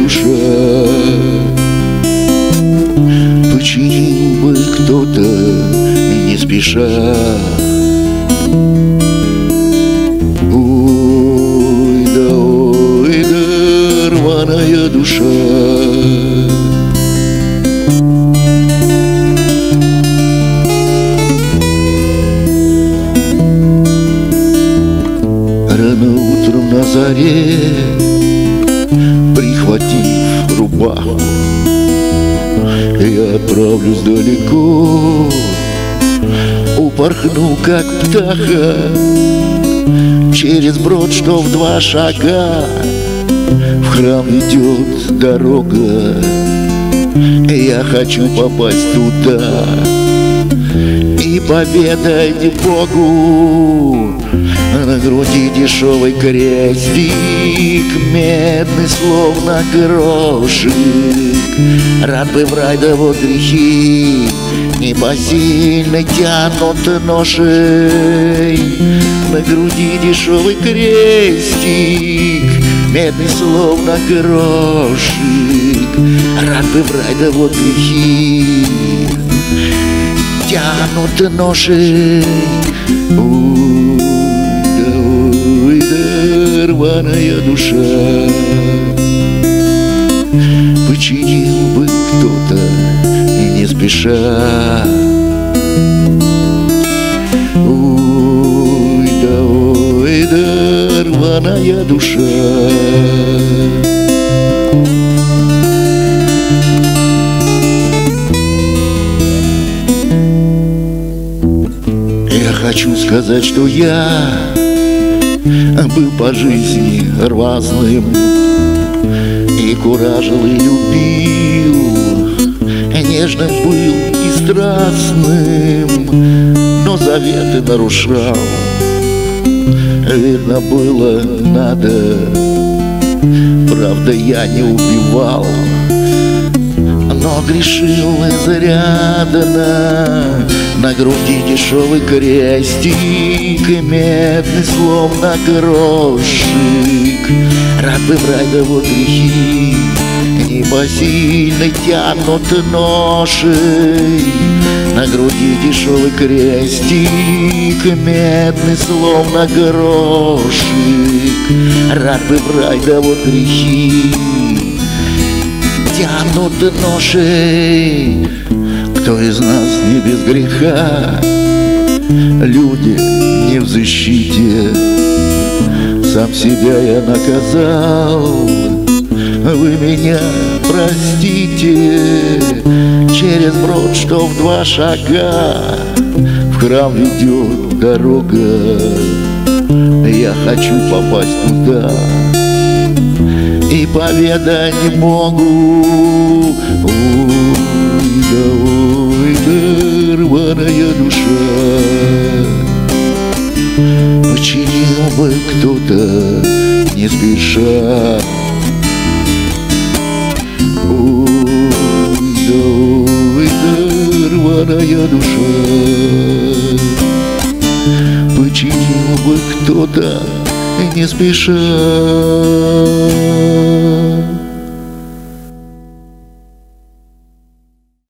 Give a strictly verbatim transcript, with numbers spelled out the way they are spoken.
душа. Починил бы кто-то не спеша. Ой да, ой да, рваная душа. Рано утром на заре, прихватив рубаху, я отправлюсь далеко, упорхну, как птаха, через брод, что в два шага. В храм ведет дорога, я хочу попасть туда и поведать Богу. На груди дешевый крестик, медный, словно грошик. Рад бы в рай, да вот грехи непосильно тянут ношей. На груди дешевый крестик, медный, словно грошик. Рад бы в рай, да вот грехи тянут ношей. Рваная душа. Починил бы кто-то не спеша. Ой да, ой да, рваная душа. Я хочу сказать, что я был по жизни разным, и куражил, и любил, нежным был и страстным, но заветы нарушал. Видно было, надо, правда, я не убивал, но грешил изрядно. На груди дешевый крестик, медный, словно грошик. Рад бы в рай, да вот грехи непосильно тянут ношей. На груди дешевый крестик, медный, словно грошик. Рад бы в рай, да вот грехи тянут ношей. Кто из нас не без греха? Люди не в защите. Сам себя я наказал. Вы меня простите. Через брод, что в два шага, в храм ведет дорога. Я хочу попасть туда и поведать Богу. Ой да, ой да, рваная душа. Починил бы кто-то не спеша. Ой да, ой да, рваная душа. Починил бы кто-то не спеша.